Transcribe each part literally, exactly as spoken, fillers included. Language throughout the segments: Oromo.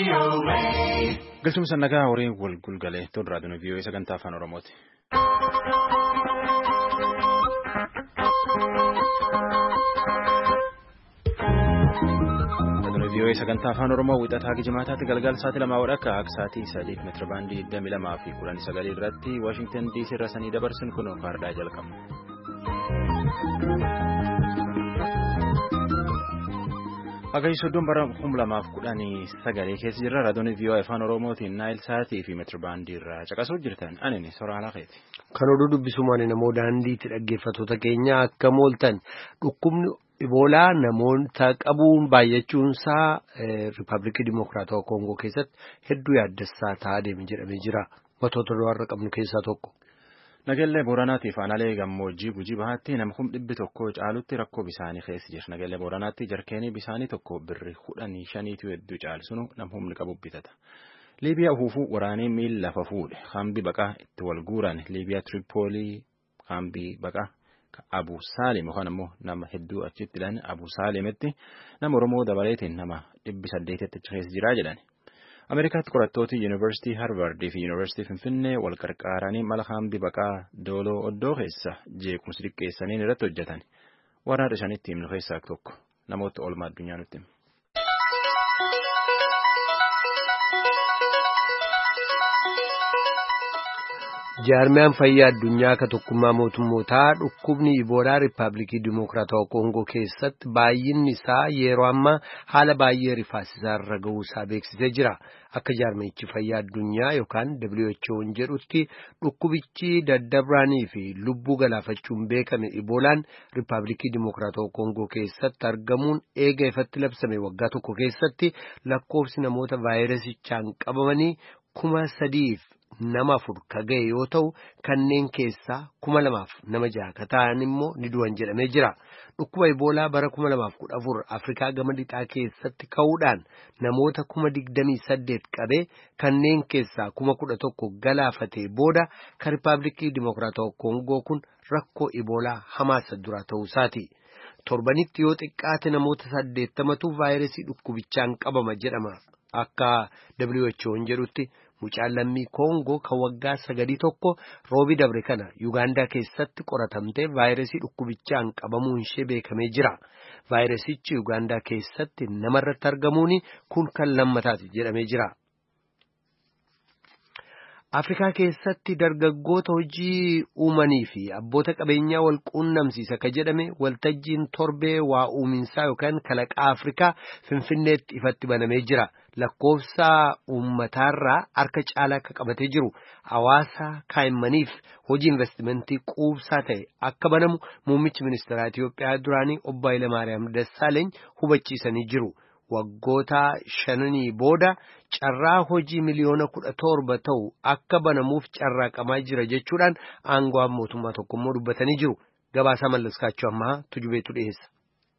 Galchuma sannagaa horii wal gulgalee tun raadiyoon V O A sagantaa afaan Oromooti. Raadiyoon V O A sagantaa afaan Oromoo wixataa Gijimaataatti galgal sa'aatii lamaa wadhakka akka sa'aatii saddeet meetira baandii digdamii lamaa fi kudhan sagalii irratti Waashingtan D C irra sanii dabarsin kun kaardaa jalqabna. Hagayya soddon bara kuma lamaaf kudhanii sagalee keessa jirra. Raadiyoon V O A afaan Oromootiin Naayil Saatii fi meetira baandii irraa caqasuu jirtan anini soraa laafeeti. Kan oduu dubbisumaan namoo daandiitti dhaggeeffattoota keenya akka mooltan dhukkubni Iboolaa namoota qabuun baay'achuunsaa Riippaabilikii Dimokiraatawaa Koongoo keessatti hedduu yaaddessaa ta'aa deeme jedhamee jira. Matoota warra qabnu keessaa tokko. Nageellee Booranaatti fi Aanaalee Gammoojjii Gujii Bahaatti nama kuma dhibbi tokko caalutti rakkoo bisaanii keessa jira. Nageellee Booranaatti jarkeenii bisaanii tokko birri kudhanii shaniitu hedduu caalsunu nama humni qabu bitata. Liibiyaa ufuufuu waraanee miila lafa fuudhe. Kaambii baqaa itti wal guuran Liibiyaa Tiripoolii kaambii baqaa Abu Saalim yookaan ammoo nama hedduu achitti hidhan Abu Saalimitti nama Oromoo dabaleetiin nama dhibbi saddeetitti keessa jiraa jedhan. Ameerikaatti qorattooti Yuunivarsiitii Harvard fi Yuunivarsiitii Finfinnee wal qarqaaranii mala kaambii baqaa dooloo oddoo keessa jeequmsi xiqqeessaniin irratti hojjetan. Waraana shanitti himnu keessaa tokko namoota oolmaa addunyaa nutti hima. Jaarmiyaan fayyaa addunyaa akka tokkummaa mootummootaa dhukkubni Iboolaa Riippaabilikii Dimokiraatawaa Koongoo keessatti baay'inni isaa yeroo ammaa haala baay'ee rifaasisaa irra ga'uusaa beeksisee jira. Akka jaarmiyichi fayyaa addunyaa yookaan W H O jedhutti dhukkubichi daddabraanii fi lubbuu galaafachuun beekame Iboolaan Riippaabilikii Dimokiraatawaa Koongoo keessatti argamuun eega ifatti labsame waggaa tokko keessatti lakkoofsi namoota vaayirasichaan qabamanii kuma sadiif nama afur ka ga'e yoo ta'u kanneen keessaa kuma lamaaf nama jaha ka ta'an immoo ni du'an jedhamee jira. Dhukkuba Iboolaa bara kuma lamaaf kudha afur Afrikaa gama lixaa keessatti ka'uudhaan namoota kuma digdamii saddeet qabee kanneen keessaa kuma kudha tokko galaafatee booda ka Riippaabilikii Dimokiraatawaa Koongoo kun rakkoo Iboolaa hamaasa dura ta'uusaati. Torbanitti yoo xiqqaate namoota saddeettamatu vaayirasii dhukkubichaan qabama jedhama. Akka W H O jedhutti mucaan lammii Koongoo kan waggaa sagalii tokko roobi dabre kana Yuugaandaa keessatti qoratamtee vaayirasii dhukkubichaan qabamuun ishee beekamee jira. Vaayirasichi Yuugaandaa keessatti namarratti argamuun kun kan lammataati jedhamee jira. Afrikaa keessatti dargaggoota hojii uumanii fi abboota qabeenyaa wal quunnamsiisa ka jedhame waltajjiin torbee waa uuminsaa yookaan kalaqaa Afrikaa Finfinneetti ifatti banamee jira. Lakkoofsa uummataarraa harka caalaa akka qabatee jiru hawaasa kaa'immaniif hojii investimentii quubsaa ta'e akka banamu muummichi ministeeraa Itiyoophiyaa duraanii obbo Hayilamaariyaam Dassaaleeny hubachiisanii jiru. Waggoota shananii booda carraa hojii miliyoona kudha torba ta'u akka banamuuf carraaqamaa jira jechuudhaan aangawaan mootummaa tokkommoo dubbatanii jiru. Gabaasaa mallaskaachuu ammaa tujubeetu dhiyeessa.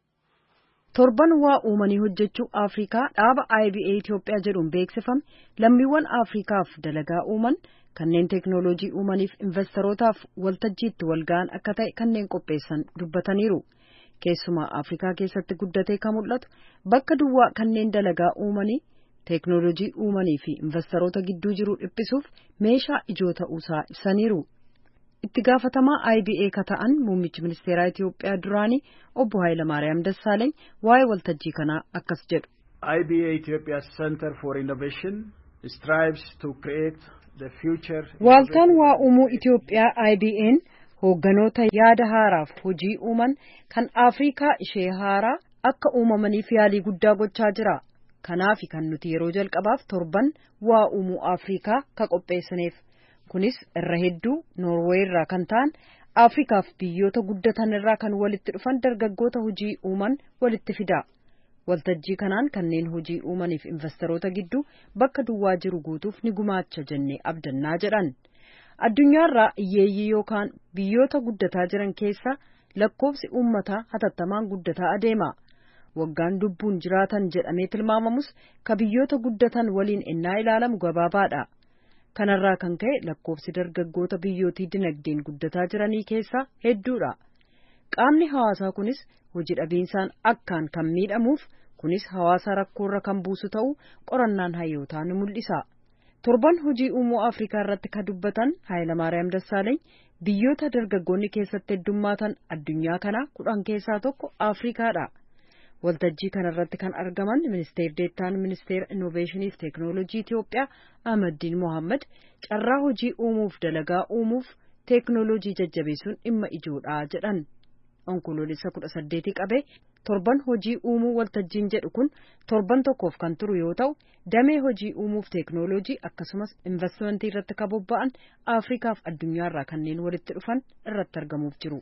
Torban waa uumanii hojjechuu Afrikaa dhaaba I B A Itiyoophiyaa jedhuun beeksifame lammiiwwan Afrikaaf dalagaa uuman kanneen teeknooloojii uumaniif investorotaaf waltajjiitti walga'an akka ta'e kanneen qopheessan dubbataniiru. Keessumaa Afrikaa keessatti guddatee kan mul'atu bakka duwwaa kanneen dalagaa uumanii teeknooloojii uumanii fi investoroota gidduu jiru dhiphisuuf meeshaa ijoo ta'uusaa ibsaniiru. Itti gaafatamaa I B A ka ta'an muummichi ministeeraa Itiyoophiyaa duraanii obbo Hayilamaariyaam Dassaaleeny waa'ee waltajjii kanaa akkas jedhu. I B A Ethiopia Center for Innovation strives to create the future. Waaltaan waa uumuu Itiyoophiyaa I B A'n hoogganoota yaada haaraaf hojii uuman kan Afrikaa ishee haaraa akka uumamaniif yaalii guddaa gochaa jira. Kanaaf kan nuti yeroo jalqabaaf torban waa uumuu Afrikaa ka qopheessineef. Kunis irra hedduu Noorweey irraa kan ta'an Afrikaaf biyyoota guddatan irraa kan walitti dhufan dargaggoota hojii uuman walitti fida. Waltajjii kanaan kanneen hojii uumaniif investoroota gidduu bakka duwwaa jiru guutuuf ni gumaacha jennee abdannaa jedhan. Addunyaarraa hiyyeeyyii yookaan biyyoota guddataa jiran keessa lakkoofsi uummataa hatattamaan guddataa adeema. Waggaan lubbuun jiraatan jedhamee tilmaamamus ka biyyoota guddatan waliin ennaa ilaalamu gabaabaadha. Kanarraa kan ka'e lakkoofsi dargaggoota biyyootii dinagdeen guddataa jiranii keessaa hedduudha. Qaamni hawaasaa kunis hojii dhabiinsaan akkaan kan miidhamuuf kunis hawaasa rakkoorra kan buusu ta'uu qorannaan hayyootaa ni mul'isa. Torban hojii uumuu Afrikaa irratti kan dubbatan Hayilamaariyaam Dassaaleeny biyyoota dargaggoonni keessatti heddummaatan addunyaa kanaa kudhan keessaa tokko Afrikaadha. Waltajjii kanarratti kan argaman ministeerri deettaan ministeera innoveeshinii fi teeknooloojii Itiyoophiyaa Ahmaddiin Mohaammed carraa hojii uumuuf dalagaa uumuuf teeknooloojii jajjabeessuun dhimma ijoodha jedhan. Onkoloolessa kudha saddeetii qabee torban hojii uumuu waltajjiin jedhu kun torban tokkoof kan turu yoo ta'u damee hojii uumuuf teeknooloojii akkasumas investimentii irratti kan bobba'an Afrikaaf addunyaarraa kanneen walitti dhufan irratti argamuuf jiru.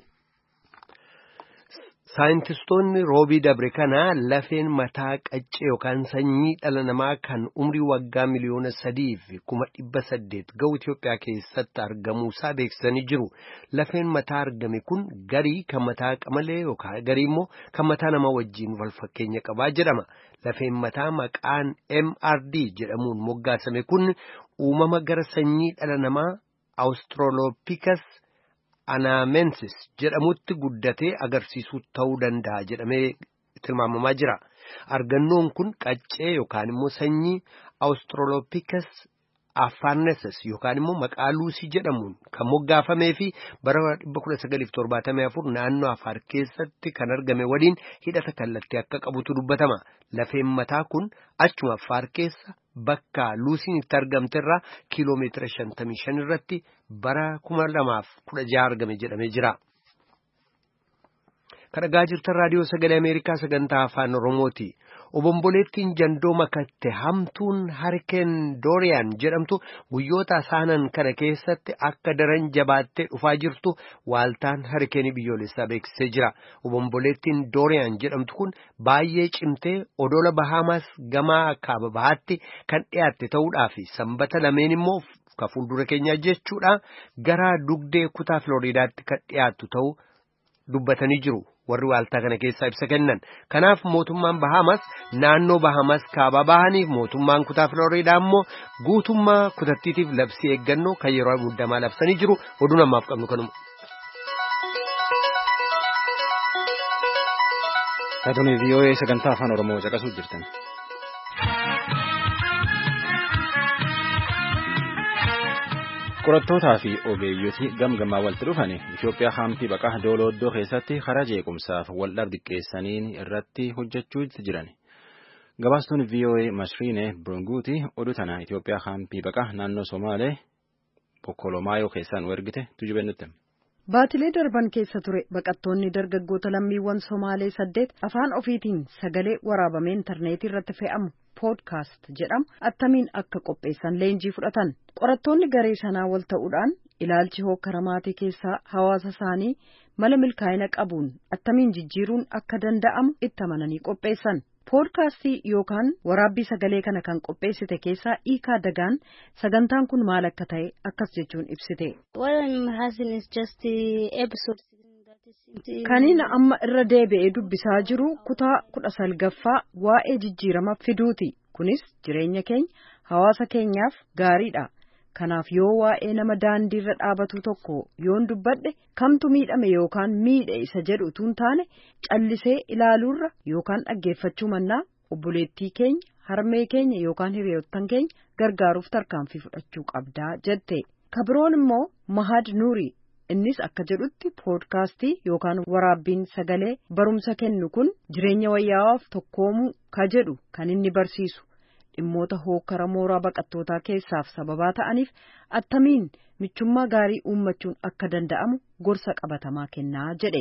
Saayintistoonni roobii dabre kana lafeen mataa qaccee yookaan sanyii dhala namaa kan umrii waggaa miliyoona sadii fi kuma dhibba saddeet ga'u Itiyoophiyaa keessatti argamuusaa beeksisanii jiru. Lafeen mataa argame kun garii kan mataa qamalee yookaan garii immoo kan mataa namaa wajjin wal fakkeenya qabaa jedhama. Lafeen mataa maqaan M R D jedhamuun moggaasame kun uumama gara sanyii dhala namaa Australopithecus Anaamensis jedhamutti guddatee agarsiisuu ta'uu danda'a jedhamee tilmaamamaa jira. Argannoon kun qaccee yookaan immoo sanyii Australopithecus Afarensis yookaan immoo maqaa Luusii jedhamuun kan moggaafamee fi bara dhibba kudha sagaliif torbaatamii afur naannoo Afaar keessatti kan argame waliin hidhata kallattii akka qabutu dubbatama. Lafeen mataa kun achuma Afaar keessa bakka Luusiin itti argamte irraa kiiloomeetira shantamii shan irratti bara kuma lamaaf kudha jaha argame jedhamee jira. Kan dhagaa jirtan raadiyoo sagalee Ameerikaa sagantaa afaan Oromooti. Obomboleettiin jandoo makatte hamtuun Harikeen Dooriyaan jedhamtu guyyoota asaanan kana keessatti akka daran jabaattee dhufaa jirtu waaltaan harikeenii biyyoolessaa beeksisee jira. Obomboleettiin Dooriyaan jedhamtu kun baay'ee cimtee odola Bahaamaas gamaa kaaba bahaatti kan dhiyaatte ta'uudhaa fi sanbata lameen immoo ka fuuldura keenyaa jechuudha gara dugdee kutaa Filooriidaatti kan dhiyaattu ta'uu dubbatanii jiru. Warri waaltaa kana keessaa ibsa kennan. Kanaaf mootummaan Bahamas naannoo Bahamas kaaba bahaniif mootummaan kutaa Filooriidaa immoo guutummaa kutattiitiif labsii eeggannoo kan yeroo muddamaa labsanii jiru. Oduu namaaf qabnu kanuma. Raadiyoo V O A sagantaa afaan Oromoo caqasuu jirtan. Qorattootaa fi ogeeyyotii gamgamaa walitti dhufanii Itoophiyaa haamtii baqaa doolooddoo keessatti karaa jeequmsaaf waldhab diqqeessaniin irratti hojjechuu jiran. Gabaastuun V O A Masriine Burunguuti oduu tana Itoophiyaa haamtii baqaa naannoo Somaalee Bokkolomaayoo keessaan ergite tujube nutti. Baatilee darban keessa ture baqattoonni dargaggoota lammiiwwan Somaalee saddeet afaan ofiitiin sagalee waraabamee intarneetii irratti fe'amu poodkaast jedhamu attamiin akka qopheessan leenjii fudhatan. Qorattoonni garee sanaa wal ta'uudhaan ilaalchi hokkara maatii keessaa hawaasa isaanii mala milkaa'ina qabuun attamiin jijjiiruun akka danda'amu itti amananii qopheessan. Poodkaastii yookaan waraabbii sagalee kana kan qopheessite keessaa Iikaa Dagaan sagantaan kun maal akka ta'e akkas jechuun ibsite. Kaniin amma irra deebi'ee dubbisaa jiru kutaa kudha salgaffaa waa'ee jijjiirama fiduuti. Kunis jireenya keenya hawaasa keenyaaf gaariidha. Kanaaf yoo waa'ee nama daandiirra dhaabatu tokko yoon dubbadhe kamtu miidhame yookaan miidhe isa jedhu utuu hin taane callisee ilaaluurra yookaan dhaggeeffachuu mannaa obboleettii keenya harmee keenya yookaan hiriyoottan keenya gargaaruuf tarkaanfii fudhachuu qabdaa jette. Kabiroon immoo Mahad Nuuri innis akka jedhutti poodkaastii yookaan waraabbiin sagalee barumsa kennu kun jireenya wayyaa'aaf tokkoomuu ka jedhu kan inni barsiisu. Dhimmoota hokkara mooraa baqattootaa keessaaf sababaa ta'aniif attamiin michummaa gaarii uummachuun akka danda'amu gorsa qabatamaa kennaa jedhe.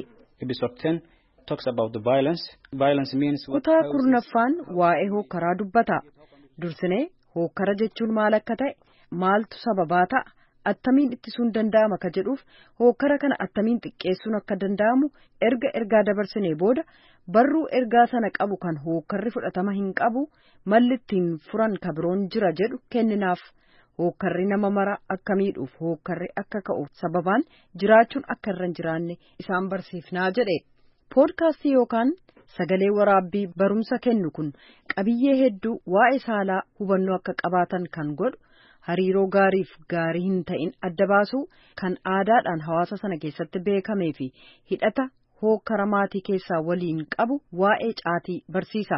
Kutaa kurnaffaan waa'ee hokkaraa dubbata. Dursinee hokkara jechuun maal akka ta'e maaltu sababaa ta'a attamiin ittisuun danda'ama ka jedhuuf hokkara kana attamiin xiqqeessuun akka danda'amu erga ergaa dabarsinee booda barruu ergaa sana qabu kan hokkarri fudhatama hin qabu malli ittiin furan kabiroon jira jedhu kenninaaf. Hokkarri nama mara akka miidhuuf hokkarri akka ka'uuf sababaan jiraachuun akka irra hin jiraanne isaan barsiifnaa jedhe. Poodkaastii yookaan sagalee waraabbii barumsa kennu kun qabiyyee hedduu waa'ee saalaa hubannoo akka qabaatan kan godhu. Hariiroo gaariif gaarii hin ta'in adda baasuu kan aadaadhaan hawaasa sana keessatti beekamee fi hidhata hokkara maatii keessaa waliin qabu waa'ee caatii barsiisa.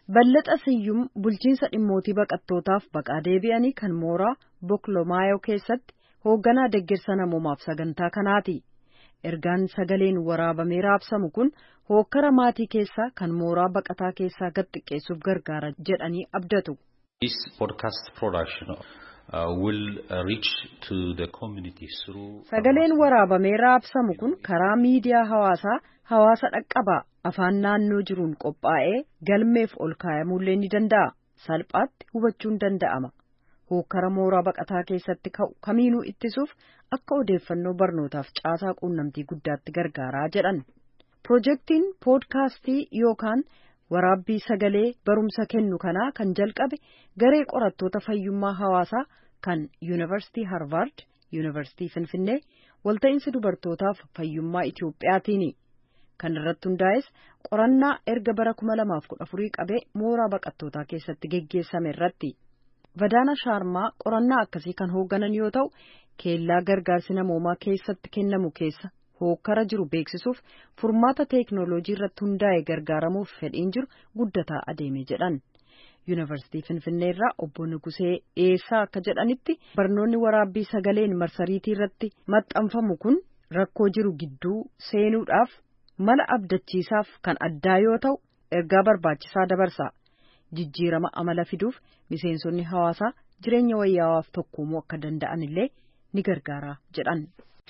Ballaxa Siyyum bulchiinsa dhimmootii baqattootaaf baqaa deebi'anii kan mooraa Boklomaayo keessatti hoogganaa deeggarsa namoomaaf sagantaa kanaati. Ergaan sagaleen waraabamee raabsamu kun hookkara maatii keessaa kan mooraa baqataa keessaa gad xiqqeessuuf gargaara jedhanii abdatu. This podcast production uh, will reach to the community through. Sagaleen waraabamee raabsamu kun karaa miidiyaa hawaasaa hawaasa dhaqqaba afaan naannoo jiruun qophaa'ee galmeef ol kaa'amuullee ni danda'a. Salphaatti hubachuun danda'ama. Hookkara mooraa baqataa keessatti ka'u kamiinuu ittisuuf akka odeeffannoo barnootaaf caasaa quunnamtii guddaatti gargaaraa jedhan. Pirojektiin poodkaastii yookaan waraabbii sagalee barumsa kennu kanaa kan jalqabe garee qorattoota fayyummaa hawaasaa kan Yuunivarsiitii Harvard, Yuunivarsiitii Finfinnee, walta'iinsa dubartootaaf fayyummaa Itoophiyaatiini. Kan irratti hundaa'es qorannaa erga bara kuma lamaaf kudha afurii qabee mooraa baqattootaa keessatti geggeessame irratti. Vadaana Shaarmaa qorannaa akkasii kan hoogganan yoo ta'u, keellaa gargaarsi namoomaa keessatti kennamu keessa hookkara jiru beeksisuuf furmaata teeknooloojii irratti hundaa'e gargaaramuuf fedhiin jiru guddataa adeeme jedhan. Yuunivarsiitii Finfinnee irraa obbo Nugusee dhiyeessaa akka jedhanitti barnoonni waraabbii sagaleen marsariitii irratti maxxanfamu kun rakkoo jiru gidduu seenuudhaaf mala abdachiisaaf kan addaa yoo ta'u, ergaa barbaachisaa dabarsa. Jijjiirama amala fiduuf miseensonni hawaasaa jireenya wayyaa'aaf tokkoomuu akka danda'an illee ni gargaara jedhan.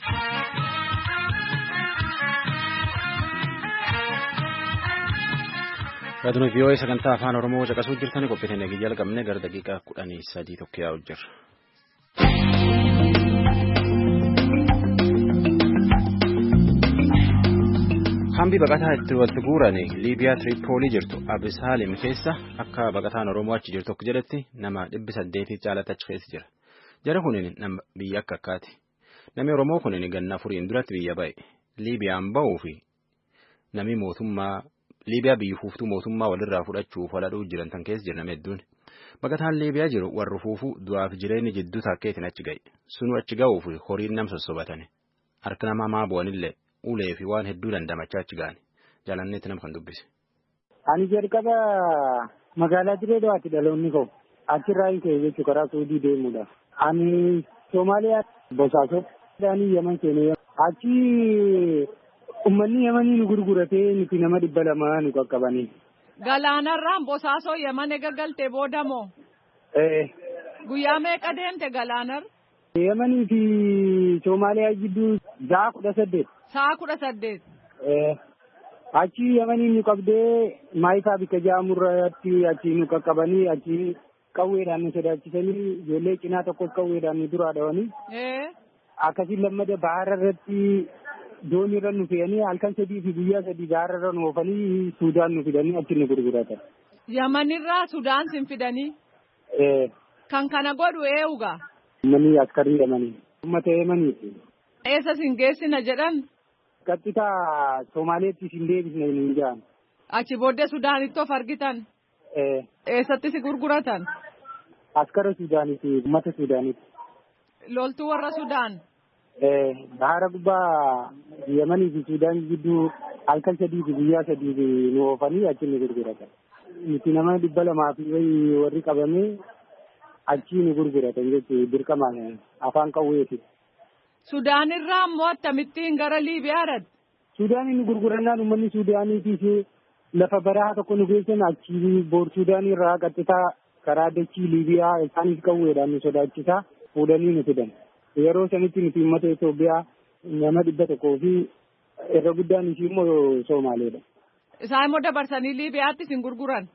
Raadiyoo V O A sagantaa afaan Oromoo caqasuu jirtanii qophiitiin eegi jalqabne gara daqiiqaa kudhanii sadii tokko yaa'u jirra. Hambi baqataa itti walitti guuranii Liibiyaa Tiripoolii jirtu Abisaalim keessa akka baqataan Oromoo achi jirtu akka jedhetti nama dhibbi saddeetii caalatti achi keessa jira. Jara kunin nama biyya akka akkaati. Namni Oromoo kunin ganna afuriin duratti biyya ba'e. Liibiyaan ba'uu fi namni mootummaa Liibiyaa biyya fuuftuu mootummaa walirraa fudhachuuf waladhuu jiran tan keessa jira nama hedduun. Baqataan Liibiyaa jiru warri fuufuu du'aaf jireenyi jidduu takkeetiin achi ga'e. Sunu achi ga'uuf horiin nam sossobatani. Harka nama maa bu'anillee. Ulee fi waan hedduu dandamachaa achi ga'ani. Jaalanneetti nama kan dubbise. Ani jalqaba magaalaa Direedawaatti dhaloonni ka'u. Achirraa hin ka'e jechuun karaa Suudii deemuudhaaf. Ani Soomaaliyaa Bosaasoo. Ani Yemen seenee achi uummanni Yemanii nu gurguratee nuti nama dhibba lamaa nu qaqqabanii. Galaanarraan Bosaasoo Yemen ega galtee booda moo? Ee. Guyyaa meeqa deemte Galaanarra? Yemanii fi Soomaaliyaa gidduu sa'a kudha saddeet. Sa'a kudha saddeet. Achi Yemanii nu qabdee maayisaa bikka jaamurratti achi nu qaqqabanii achi qawweedhaan nu sodaachisanii ijoollee cinaa tokkos qawweedhaan nu duraa dhawanii. Akkasiin lammada bahara irratti doonii irra nu fe'anii halkan sadii fi guyyaa sadii bahara irra nu oofanii Suudaan nu fidanii achi nu gurguratan. Yemenirraa Sudaan sin fidanii? Kan kana godhu eenyuugaa? Manii askarii Yemanii. Uummata Yemaniiti. Eessa sin geessina jedhan? Qaxxitaa Soomaaleetti sin deebisne hin jedhan. Achi booddee Sudaanitti of argitan? Eessatti si gurguratan? Askara Sudaanitti, uummata Sudaanitti. Loltuu warra Sudaan? Bahara gubbaa Yemanii fi Sudaan gidduu halkan sadii fi guyyaa sadii nu oofanii achi nu gurguratan. Nuti nama dhibba lamaa fi warri qabamee achi nu gurguratan jechuun dirqamaan afaan qawweeti. Sudaanirraa immoo akkamittiin gara Liibiyaa dhaqxe? Sudaanii nu gurgurannaan uummanni Sudaaniitiif lafa barahaa tokko nu geessan achi boor Sudaanirraa qaxxitaa karaa dachii Liibiyaa isaaniif qawweedhaan nu sodaachisaa fuudhanii nu fidan. Yeroo sanitti nuti uummata Itoophiyaa nama dhibba tokkoo fi irra guddaan ishii immoo Soomaaleedha. Isaan immoo dabarsanii Liibiyaatti sin gurguran?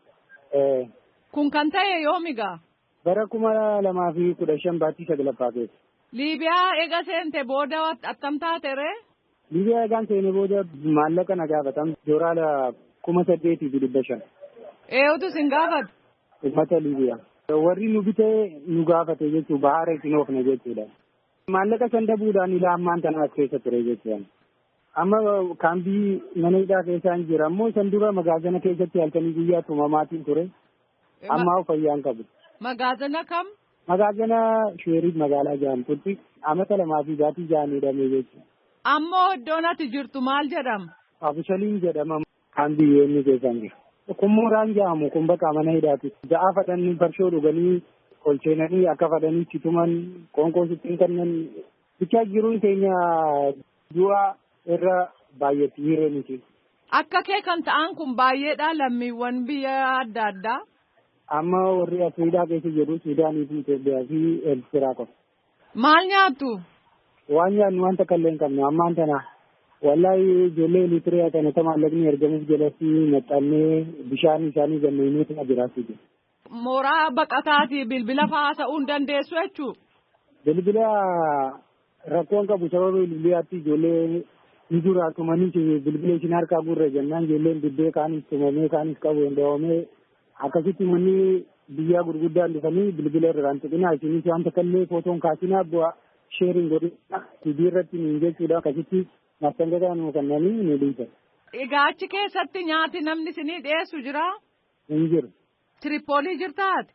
Kun kan ta'e yoomigaa? Bara kuma lamaa fi kudha shan baattii saglaffaa keessa. Liibiyaa eega seente booda attam taate ree? Liibiyaa eegaan seene booda maallaqa na gaafatan dooraala kuma saddeetii fi dhibba shan. Eenyutu sin gaafate? Uummata Liibiyaa. Warri nu bitee nu gaafate jechuun bahara isin oofne jechuudha. Maallaqa san dabuudhaan ilaa ammaan tana as keessa ture jechuudha. Amma kaambii mana hidhaa keessaa hin jira ammoo san dura magaazana keessatti halkanii guyyaa tumamaatiin ture. Amma fayyaan qabu. Magaazana kam? Magaazana Sheeriif magaalaa Jaamtutti amata lamaa fi baatii ja'an hidhamee jechuudha. Ammoo iddoon ati jirtu maal jedhama? Abishaliin jedhama kan biyyoonni keessan jiru. kun mooraan jedhamu kun bakka mana hidhaati. Ja'a fadhanii farshoo dhuganii ol seenanii akka fadhanii cituman qoonqoo sittiin kennan bichaa jiruun keenya du'a irra baay'eetti jireeniti. Akka kee kan ta'an kun baay'eedha lammiiwwan biyya adda addaa. Amma warri Afriikaa keessa jiru Suudaanii fi Itoophiyaa fi Eertiraa qofa. Maal nyaattu? Waan nyaannu wanta kallee hin qabnu ammaan tana. Wallahi ijoollee Eritiriyaa kana maallaqni ergamuuf jalatti maxxannee bishaan isaanii ganneenii tana jiraatu jiru. Mooraa baqataati bilbila fa'aa ta'uu hin dandeessu jechuu? Bilbila rakkoon qabu sababa bilbilaatti ijoollee ni dura tumanii bilbila isin harkaa gurra jennaan ijoolleen dibbee kaanis tumamee kaanis qabu danda'amee akkasitti manni biyyaa gurguddaan dhufanii bilbila irraan tuqinaa isinis wanta kallee footoon kaasinaa bu'aa sheeriin godhina tidii irratti niin jechuudha akkasitti mastangataa nuu kannanii ni dhiisa. Egaa achi keessatti nyaati namni isinii dhiyeessu jira? Hin jiru. Tiripoolii jirtaati?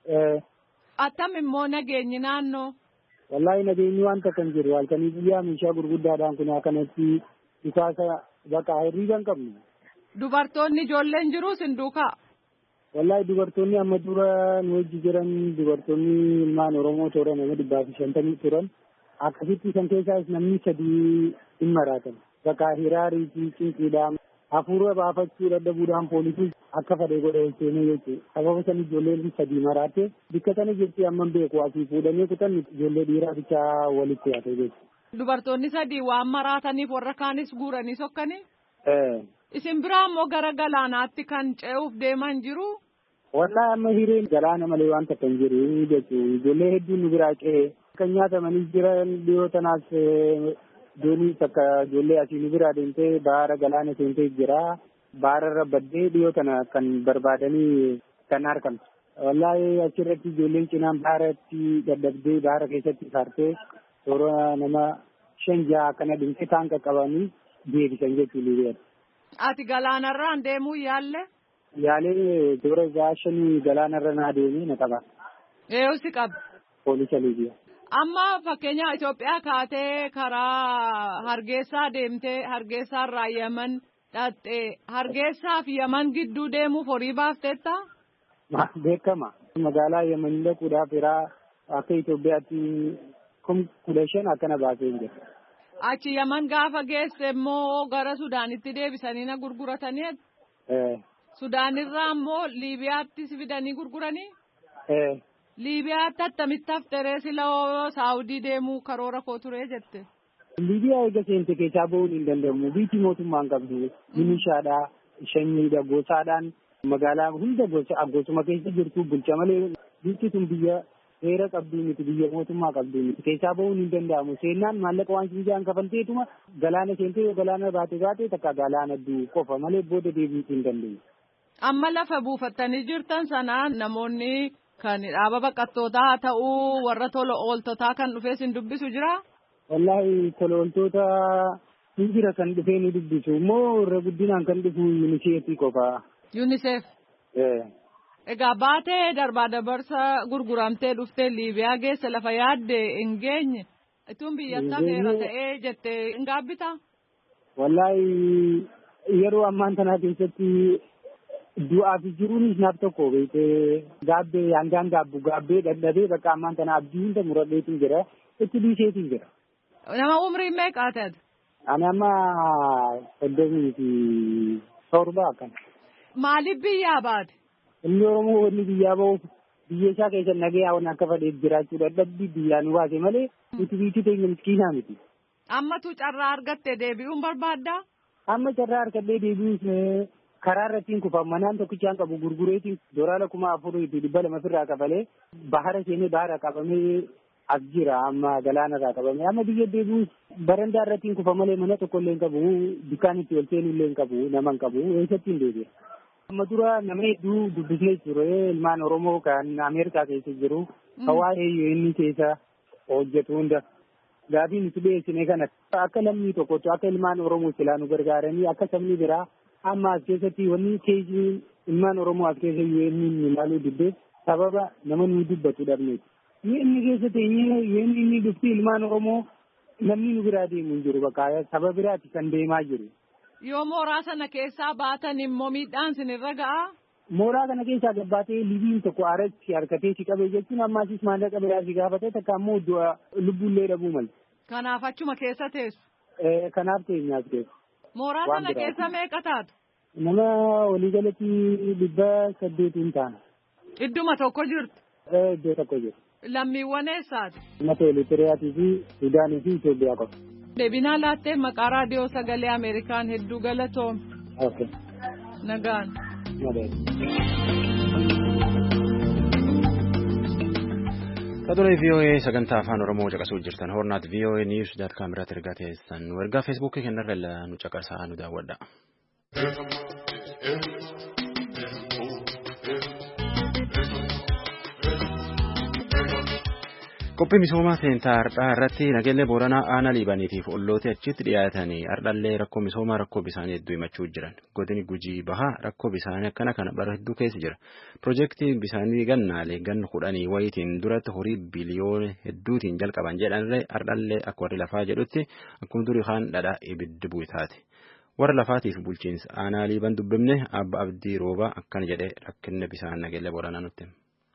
Attam immoo nageenyi naannoo? Wallahi nageenyi wanta kan jiru halkanii biyyaa meeshaa gurguddaadhaan kun akkanatti dhukaasa bakka hirriiba hin qabnu. Dubartoonni ijoolleen jiru isin duukaa? Wallahi dubartoonni amma dura nu wajji jiran dubartoonni ilmaan Oromoo toora nama dhibbaa fi shantamii turan akkasitti kan keessaas namni sadii hin maraatan. Bakka hiraarii fi cinqiidhaan hafuura baafachuu dadhabuudhaan poolisii akka fedhe godhe seenee jechuudha. Sababa san ijoolleen sadii maraate bakka sana jirti amma beeku asii fuudhanii kutan ijoollee dhiiraa bichaa walitti yaate jechuudha. Dubartoonni sadii waan maraataniif warra kaanis guuranii sokkanii? Isin biraa immoo gara galaanaatti kan ce'uuf deeman jiru? Wallahi amma hireen galaana malee waan takka hin jiru jechuudha. Ijoollee hedduun nu biraa ce'e kan nyaatamanii jiran dhiyoo tanaas doonii takka ijoollee asii nu biraa deemtee baara galaana seentee jira. Baara irra baddee dhiyoo tana kan barbaadanii kan argamtu. Wallahi achirratti ijoolleen cinaan baaratti dadhabdee baara keessatti saartee toora nama shan jaha kana dhimtee taan qaqqabanii deebisan jechuudha. Ati galaanarraan deemuu yaalle? Yaalee toora isaa shanii galaanarra naa deemee na qaba. Eeyyuu si qaba? Poolisa Liibiyaa. Amma fakkeenya Itoophiyaa kaatee karaa Hargeysaa deemtee Hargeysaarraa Yaman dhattee Hargeysaa fi Yaman gidduu deemuuf horii baafteetta? Beekama. Magaalaa Yaman dhaquudhaaf yeraa akka Itoophiyaatti kum kudha shan akkana baasee hin jiru. Achi Yaman gaafa geesse immoo gara Sudaanitti deebisanii na gurguratanii? Sudaanirraa immoo Liibiyaatti si fidanii gurguranii? Liibiyaatti attamitti hafteree silaa Saawudii deemuu karoora koo turee jette? Liibiyaa eega seente keessaa bahuun hin danda'amu. Biyyi mootummaan qabdu milishaadhaa, shanyiidha, gosaadhaan magaalaa hunda gosuma keessa jirtu bulcha malee biyyi tun biyya seera qabduu miti biyya mootummaa qabduu miti keessaa bahuun hin danda'amu. Seennaan maallaqa waan sinjaan kafalteetuma galaana seentee yoo galaana baate baate takka galaana duu qofa malee booda deebiitu hin dandeenye. Amma lafa buufattanii jirtan sanaan namoonni kan dhaaba baqattootaa ta'uu warra tola ooltotaa kan dhufee sin dubbisu jira? Wallahi tola ooltota hin jira kan dhufee ni dubbisu immoo irra guddinaan kan dhufu yuuniseefii qofa. Yuuniseef? Egaa baatee darbaa dabarsa gurguramtee dhuftee Liibiyaa geesse lafa yaadde hin geenye itun biyyattaa feera ta'ee jettee hin gaabbitaa? Wallahi yeroo ammaan tanaa keessatti du'aa fi jiruunis naaf tokko beekee gaabbee hangaan gaabbu gaabbee dadhabee bakka ammaan tana abdii hunda muradheetiin jira itti dhiiseetiin jira. Nama umrii meeqaa ta'e? Ani amma soddomii fi torba akkana. Maaliif biyyaa baate? Inni Oromoo wanni biyyaa bahuuf biyya isaa keessa nagee waan akka fedheef jiraachuu dadhabbii biyyaan baase malee nuti biyyi teenya miskiinaa miti. Amma tu carraa argatte deebi'uun barbaaddaa? Amma carraa argadhee deebi'uus karaa irrattiin kufan manaan tokkichaan qabu gurgureetiin doolaara kuma afurii fi dhibba lama firraa kafalee bahara seenee bahara qabamee as jira amma galaana irraa qabamee amma biyya deebi'uus barandaa irrattiin kufa malee mana tokko illee hin qabu dukkaan itti ol seenuu illee hin qabu nama hin qabu eessatti hin deebi'a. Amma dura nama hedduu dubbisnee ture ilmaan Oromoo kan Ameerikaa keessa jiru kan waa'ee inni keessa hojjetu hunda gaabii nuti dhiyeessine kana akka lammii tokkotti akka ilmaan Oromoo silaa nu gargaaranii akka sabni biraa amma as keessatti wanni keejii ilmaan Oromoo as keessa inni ilaaluu diddee sababa nama nu dubbatu dhabneeti. Inni keessa teenyee inni inni dhufti ilmaan Oromoo namni nu biraa deemu hin jiru bakka saba biraati kan deemaa jiru. Yoo mooraa sana keessaa baatan immoo miidhaan sinirra ga'a? Mooraa kana keessaa gabbaatee liibiin tokko aaratti harkatee si qabee jechuun ammaasis maallaqa biraa si gaafatee takka ammoo du'a lubbuullee dhabuu malte. Kanaaf achuma keessa teessu? Kanaaf teenyaaf teessu. Mooraa sana keessa meeqa taatu? Nama waliigalatti dhibba saddeetiin taana. Idduma tokko jirtu? Iddoo tokko jirtu. Lammiiwwan eessaati? Uummata Eritiriyaa fi Suudaanii fi Itoophiyaa qofa. Deebinaa laattee maqaa raadiyoo sagalee Ameerikaan hedduu galatoome. Okay. Nagaan. Kaduree V O A sagantaa afaan Oromoo caqasuu jirtan hornaat V O A News dot com irratti ergaa teessan nu ergaa feesbuukii kennarra nu caqasaa nu daawwadha. Qophii misoomaa seentaa har'aa irratti nageellee Booranaa aanaa Liibaniitiif ollooti achitti dhiyaatanii hardhallee rakkoo misoomaa rakkoo bisaanii hedduu himachuu jiran. Godini Gujii Bahaa rakkoo bisaanii akkana kana bara hedduu keessa jira. Piroojeektii bisaanii gannaalee ganna kudhanii wayitiin duratti horii biliyoona hedduutiin jalqaban jedhanillee hardhallee akka warri lafaa jedhutti akkuma durii kaan dhadhaa ibiddi buutaati. Warra lafaatiif bulchiinsa aanaa Liiban dubbifne Abba Abdii Roobaa akkana jedhee rakkinna bisaan nageellee Booranaa nutti.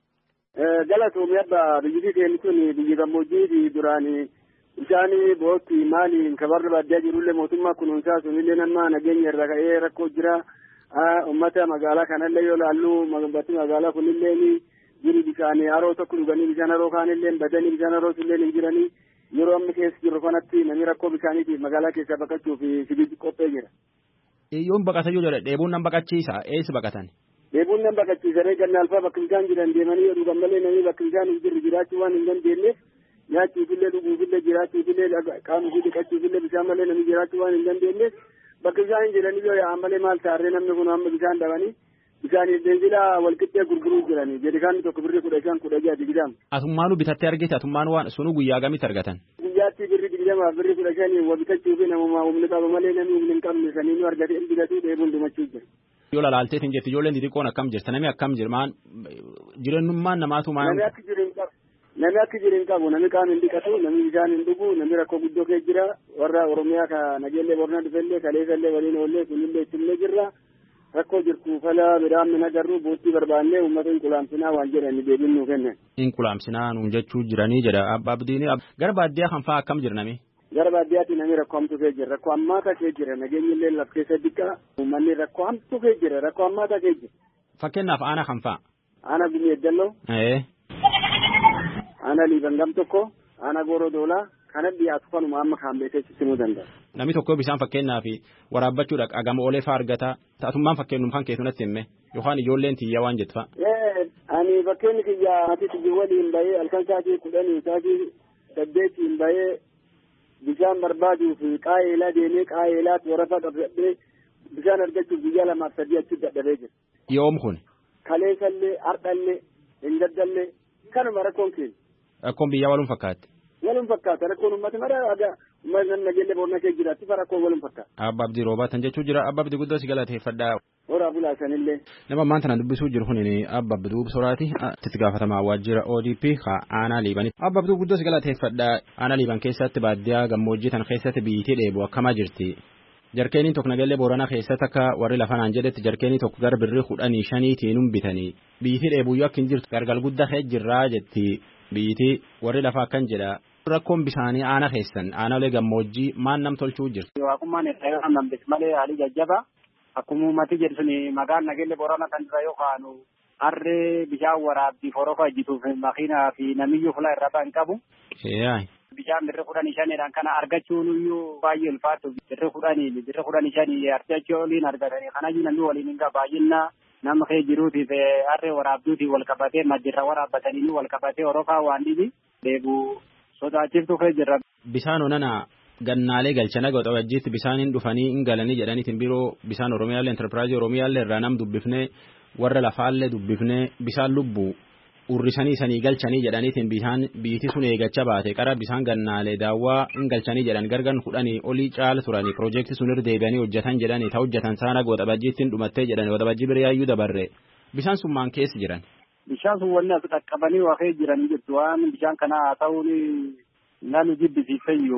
Galatoomii abbaa biyyi keenya kun biyyi gammoojjii duraanii bishaanii bootti maaliin kabarra baadiyyaa jirullee mootummaa kunuunsaa sunillee nama nageenya irra ka'ee rakkoo jira. Uummata magaalaa kanallee yoo laallu magaalaa kunillee jiru bishaanii haroo tokko dhuganii bishaan haroo kaanillee badanii bishaan haroo sunillee hin jiranii yeroo amma keessa jiru kanatti namni rakkoo bishaaniitiif magaalaa keessaa baqachuuf sibiilli qophee jira. Yoon baqatan yoo jedhe dheebuun nan baqachiisa eessi baqatan? Deebuun nan baqachiisanii ganna alfaa bakka bishaan jiran deemanii yoo dhugan malee namni bakka bishaan hin jirre jiraachuu waan hin dandeenyeef nyaachuufillee dhuguufillee jiraachuufillee qaamufii dhiqachuufillee bishaan malee namni jiraachuu waan hin dandeenyeef bakka bishaan hin jiranii yoo yaa'an malee maal taarree namni kun amma bishaan dhabanii bishaaniif beenzilaa walqixxee gurguruu jiranii jedhikaanni tokko birrii kudha shan kudha jaha digdama. Atummaanuu bitattee argite atummaan waan sunu guyyaa gamitti argatan? Guyyaatti birrii digdamaaf birrii kudha shanii wa bitachuufi namummaa humni qaba malee namni humni hin qabne sanii nu argatee bitatu dheebuun dhumachuu jira. Yoo lalaalteetiin jetti ijoolleen xixiqqoon akkam jirta namni akkam jira maan jireenyummaan namaatu maan. Namni akka jiru hin qabu namni akka jiru hin qabu namni qaama hin dhiqatu namni bishaan hin dhugu namni rakkoo guddoo keessa jira warra Oromiyaa ka nageellee Booranaa dhufellee kaleessallee waliin oollee kunillee ittimlee jirra rakkoo jirtu fala midhaan min agarru boottii barbaannee uummata inqulaamsinaa waan jedhani deebiin nuu kennan. Inqulaamsinaa nuun jechuu jiranii jedha Abba Abdiin gara baadiyyaa kan fa'aa akkam jira nami. Gara baadiyyaatti namni rakkoo hamtuu kee jira rakkoo hammaataa kee jira nageenyi illee laf keessa diqqaa uummanni rakkoo hamtuu kee jira rakkoo hammaataa kee jira. Fakkeenyaaf aanaa kan fa'a. Aanaa Gumii Eddalloo. Aanaa Liiban gam tokko aanaa Gooroo Doolaa kana dhiyaatu kanuma amma kaan beekee simuu danda'a. Namni tokko bishaan fakkeenyaaf waraabbachuudhaaf agama oolee fa'aa argata ta'atummaan fakkeenyum kan keessu natti himme yookaan ijoolleen tiyyaa waan jettu fa'a. Ani fakkeenyi kiyyaa ati tiyyi waliin bahee halkan sa'aatii kudhanii sa'aatii saddeetiin bahee bishaan barbaaduuf qaa'eelaa deemee qaa'eelaatti warafaa qabsadhee bishaan argachuuf biyya lamaaf sadii achi dadhabee jira. Yoom kun? Kaleessallee hardhallee hin daddallee kanuma rakkoon keenya. Rakkoon biyyaa waluun fakkaatti. Waluun fakkaata rakkoon uummata mara aga uummanni nageellee Booranaa kee jiraatti fa rakkoon waluun fakkaata. Abba Abdii Roobaatan jechuu jira Abba Abdii guddoo si galateeffadhaa. Horaa bulaasanillee. Nama ammaan tana dubbisuu jiru kun Abba Abduu Soraati itti gaafatamaa waajjira O D P ka aanaa Liibanii. Abba Abduu guddoo si galateeffadhaa aanaa Liiban keessatti baadiyyaa gammoojjii tan keessatti biyyittii dheebu akkamaa jirti. Jarkeeniin tokko nageellee Booranaa keessatti akka warri lafanaan jedhetti jarkeenii tokko gara birrii kudhanii shaniitiin bitanii biyyittii dheebuyyuu akka hin jirtu gargal guddaa kee jirraa jetti biyyittii warri lafaa akkan jedha. Rakkoon bishaanii aanaa keessan aanaalee gammoojjii maan nam tolchuu jirtu. Waaqummaan irraa namtis malee haalii jajjaba akkuma uummati jedhu suni magaalaa nageellee Booranaa kan dura yoo kaanu harree bishaan waraabbiif horofa hojjetuuf makiinaa fi namiyyuu fuula irraa ba'an qabu. Bishaan birrii kudhanii shaniidhaan kana argachuun iyyuu baay'ee ulfaatu birrii kudhanii birrii kudhanii shanii argachuu oliin argatanii kanayyuu namni waliin hin qabu baay'inna nama kee jiruutiif harree waraabduutiif wal qabatee maddirra waraabbatanii wal qabatee horofaa waan dhibi deebuu sodaachiftu kee jirra. Bishaan onana gannaalee galchana godhawajjiitti bishaaniin dhufanii hin galanii jedhaniitiin biroo bishaan Oromiyaallee enterpiraayizii Oromiyaallee irraa nam dubbifnee warra lafaallee dubbifnee bishaan lubbuu urrisanii sanii galchanii jedhaniitiin bishaan biitii sun eegachaa baate qara bishaan gannaalee daawwaa hin galchanii jedhan gargan kudhanii olii caala turanii piroojeektii sun irra deebi'anii hojjetan jedhanii ta'u hojjetan saana godhabajjiittiin dhumattee jedhani godhabajjii biriyaayyuu dabarre bishaan sun maan keessa jiran. Bishaan sun wanni as dhaqqabanii waa kee jiran jirtu waan bishaan kana haa ta'uun nanu jibbisiiseyyuu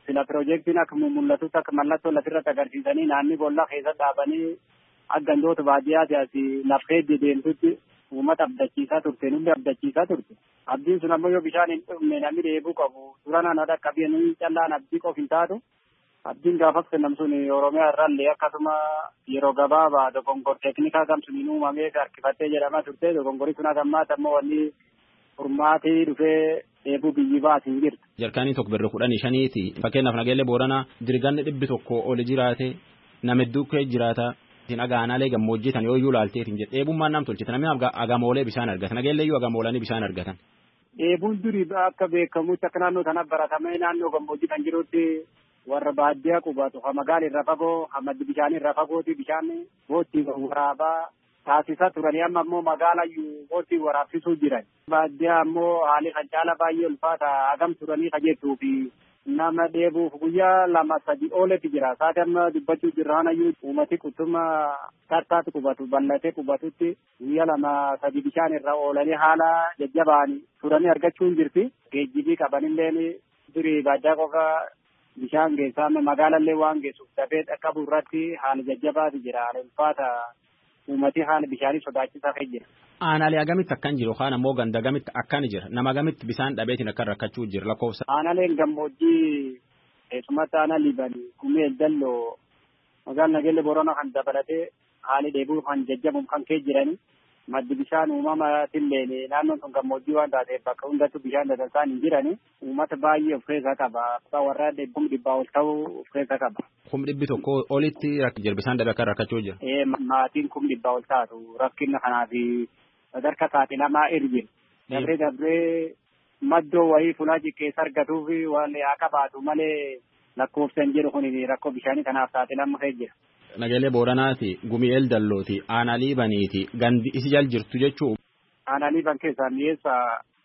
sila piroojeektiin akka mul'atutti akka mallattoo lafirratti agarsiisanii naanni boolla keessa dhaabanii akka gandoota baadiyyaati asii lafee deemtutti uummata abdachiisaa turte nulli abdachiisaa turte. Abdiin sun ammoo yoo bishaan hin dhumne namni dheebuu qabu suuraan ana dhaqqabanii callaan abdii qof hin taatu. Abdiin gaafas kennam sun Oromiyaa irraallee akkasuma yeroo gabaabaa dogongor teeknikaa gam suniin uumamee harkifattee jedhamaa turte dogongorii sun hagammaata ammoo wanni furmaatee dhufee dheebuu biyyi baatiin jirti. Jarkaanii tokko birri kudhanii shaniiti fakkeenyaaf nageellee Booranaa dirganni dhibbi tokko oli jiraate nama hedduu kee jiraata. Agaanaalee gammoojjii tan yoo iyyuu laalteetiin jedhe dheebummaan nam tolchite namni agamoolee bishaan argatan nageellee iyyuu agamoolanii bishaan argatan. Dheebuun durii akka beekamutti akka naannoo kana baratamee naannoo gammoojjii kan jirutti warra baadiyyaa qubatu ha magaala irra fagoo ha maddi bishaan irra fagooti bishaan boottii waraabaa taasisaa turanii amma ammoo magaala iyyuu boottii waraabsisuu jiran. Baadiyyaa ammoo haalli kan caala baay'ee ulfaata hagam turanii kajettuu fi nama dheebuuf guyyaa lama sadi ooletti jira. Saati amma dubbachuu jirraan ayyuu uummati qutuma tattaatti qubatu bal'atee qubatutti guyyaa lama sadi bishaan irra oolanii haala jajjabaan turanii argachuu hin jirti. Geejjibii qabanilleen durii baadiyyaa qofa bishaan geessaa magaalallee waan geessuuf dafee qabu irratti haala jajjabaati jira. Haala ulfaata uummati haala bishaanii sodaachisaa ta'e jira. Aanaalee agamitti akkan jiru kaan ammoo ganda agamitti akkan jira nama agamitti bishaan dhabeetiin akka rakkachuu jira lakkoofsa. Aanaaleen gammoojjii keessumatti aanaa liibanii gumee dalloo magaalaa nageellee Booranaa kan dabalatee haali dheebuu kan jajjabuun kan kee jiranii maddi bishaan uumamaatillee naannoon sun gammoojjii waan taateef bakka hundattuu bishaan dadansaa hin jiranii uummata baay'ee of keessaa qaba. Warra kum dhibbaa ol ta'uu of keessaa qaba. Kum dhibbi tokko olitti jira bishaan dhabe akka rakkachuu jira. Ee maatiin kum dhibbaa ol taatu rakkina kanaafi sadarkaa saaxilamaa ergin dabree dabree maddoo wayii fulaa keessa argatuuf waan haa qabaatu malee lakkoofsan jedhu kun rakkoo bishaanii kanaaf saaxilama ka'e jira. Nageellee Booranaati Gumeel Dallooti Aanaa Liibaniiti gandi isi jal jirtu jechuu. Aanaa Liiban keessaa mi'eessa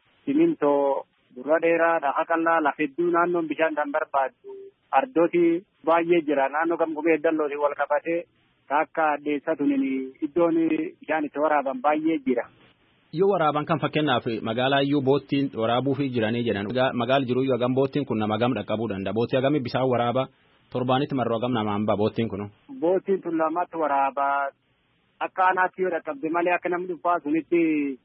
simintoo durra dheeraa dhaha qallaa lafa hedduu naannoon bishaan kan barbaaddu ardooti baay'ee jira naannoo gam Gumeel Dallooti wal qabatee akka addeessatuun iddoon bishaan itti waraaban baay'ee jira. Yoo waraaban kan fakkeenyaaf magaalaa iyyuu boottiin waraabuuf jiranii jedhan magaala jiru iyyuu hagam boottiin kun nama hagam dhaqqabuu danda'a boottii hagamii bishaan waraaba torbaanitti marroo hagam namaan ba'a boottiin kun. Boottiin tun lamatti waraabaa akka aanaatti yoo dhaqqabde malee akka namni dhuunfaa sunitti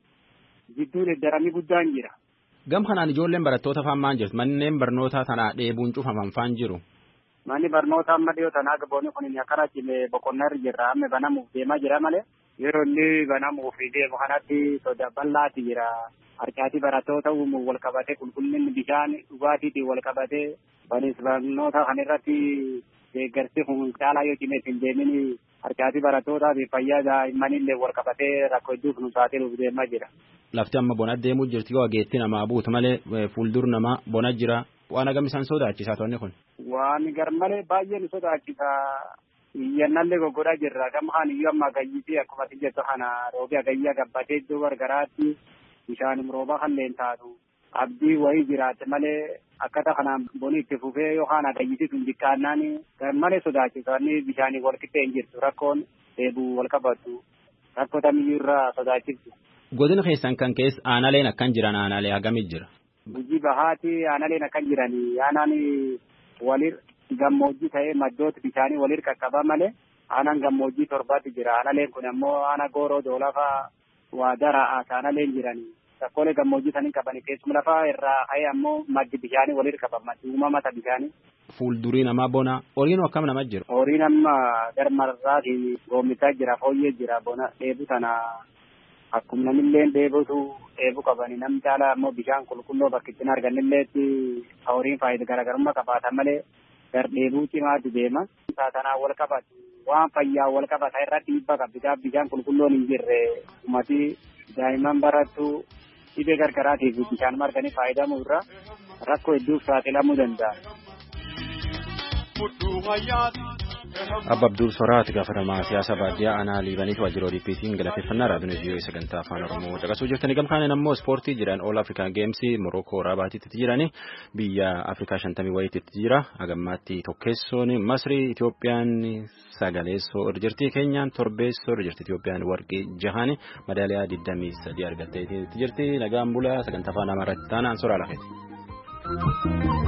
jidduun eddaramii guddaan jira. Gam kanaan ijoolleen barattoota faan maan jirtu manneen barnootaa tanaa dheebuun cufaman faan jiru. Manni barnoota amma dhiyoo tanaa gaboonni kun akkana cimee boqonnaa irra jirra amma banamuuf deemaa jira malee yeroo inni banamuuf deemu kanatti soda bal'aati jira. Harcaatii barattoota uumuuf wal qabatee qulqullinni bishaan dhugaatiitiin wal qabatee banis barnoota kan irratti deeggarsi kun caalaa yoo cimee hin deemin harcaatii barattootaa fi fayyaa daa'immanillee wal qabatee rakkoo hedduuf nu saaxiluuf deemaa jira. Lafti amma bona deemuu jirti yoo ageetti namaa buutu malee fuuldur namaa bona jira. Waan agam isaan sodaachisaa toonni kun. Waan garmalee baay'ee nu sodaachisaa. Iyyannallee goggodhaa jirra. Gama kaan iyyuu amma agayyisii akkuma jettu kana roobee agayyaa gabbatee iddoo gargaraatti bishaan roobaa kanneen taatu. Abdii wayii jiraate malee akkata kanaan boni itti fufee yookaan agayyisii sun xiqqaannaan garmalee sodaachisaa. Inni bishaanii wal qixxee hin jirtu rakkoon dheebuu wal qabatu. Rakkoo tamiyyuu irraa sodaachiftu. Godina keessan kan keessa aanaleen akkan jiran aanalee hagamii jira. Gujii bahaati aanaleen akkan jiranii aanaan walir gammoojjii ta'ee maddoota bishaanii walir qaqqaba malee aanaan gammoojjii torbaatti jira. Aanaleen kun ammoo aana gooroo doolafaa waa daraa aanaleen jiranii. Rakkoolee gammoojjii sanii qaban keessuma lafaa irraa ka'ee ammoo maddi bishaanii walir qaba maddi uumamata bishaanii. Fuuldurii namaa bona horiin akkam nama jiru. Horiin amma garmarraati goombisaa jira fooyyee jira bona dheebu sana. Akkuma namillee dheebutu dheebuu qabanii namni caalaa ammoo bishaan qulqulluu bakka ittiin argannilleetti horiin faayidaa garaagarummaa qabaatan malee gar dheebuu cimaatu deema. Saatanaa wal qabatu waan fayyaa wal qabata irratti dhiibbaa qabbisaa bishaan qulqulluun hin jirre uummatii daa'imman barattu dhibee gargaraatiif bishaan marganii faayidamuu irraa rakkoo hedduuf saaxilamuu danda'a. Abba Abdul Soraati gaafatamaa siyaasa baadiyyaa aanaa Liibaniif waajjira O D P tiin galateeffannaa raadiyoo vii'oo sagantaa afaan Oromoo caqasuu jirtanii gamkaaniin ammoo ispoortii jiran All African Games Morocco Rabaatitti jiranii biyya Afrikaa shantamii wayiitti jira hagammaatti tokkeessoon Masrii Itoophiyaan sagaleessoo irra jirti Keenyaan torbeessoo irra jirti Itoophiyaan warqii jahaani madaaliyaa digdamii sadii argattee jirti nagaan bulaa sagantaa afaan Amaaraatti taanaan soraa lafeeti.